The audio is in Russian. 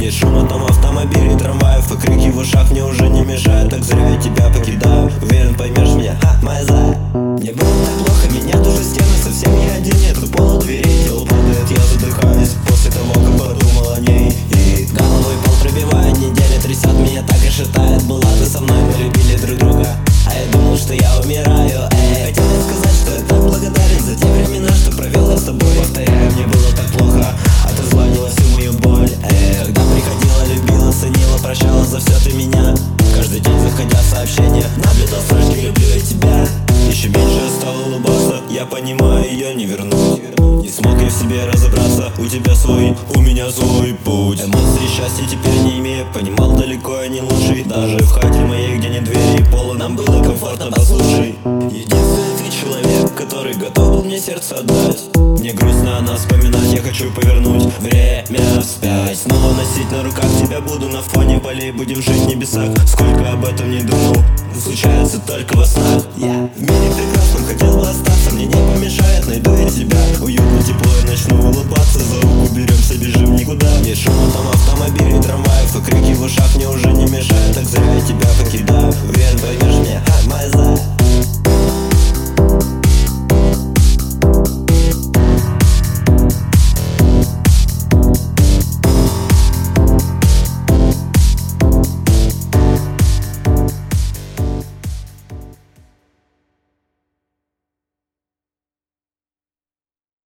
Есть шум от автомобилей, трамваев и крики в ушах мне уже не мешают. Так зря я тебя покидаю, уверен, поймешь меня, моя зая. Мне было так плохо, меня душат стены, совсем не один, нету пола дверей. Тело падает, я задыхаюсь после того, как подумал о ней. И головой пол пробивает, неделя трясет меня так и шатает. Была ты со мной, мы любили друг друга, а я думал, что я умираю. Хотел я сказать, что я так благодарен за те времена, что провел я с тобой. Повторяю, мне было так плохо, а ты звонила всю мою боль. Когда приходила, любила, ценила, прощала за все ты меня. Каждый день заходя сообщения, наблюдал строчки «люблю я тебя». Еще меньше я стал улыбаться, я понимаю, ее не вернуть. Не смог я в себе разобраться, у тебя свой, у меня свой путь. Эмоций счастья теперь не имею, понимал, далеко я не лучший. Даже в хате моей, где нет двери и пола, нам было комфортно, послушай. Единственный ты человек, который готов был мне сердце отдать. Мне грустно о нас вспоминать, я хочу повернуть время вспять. Снова носить на руках тебя буду, на фоне полей будем жить в небесах. Сколько об этом не думал, случается только во снах. Я в мире прекрасном хотел бы остаться, мне не помешает, найду я тебя. Уютно, тепло, я начну улыбаться, за руку беремся, бежим никуда. Есть шум там автомобилей, трамваев и крики в ушах мне уже не мешают. Так зря я тебя покидаю, уверен, поймешь меня, моя зая.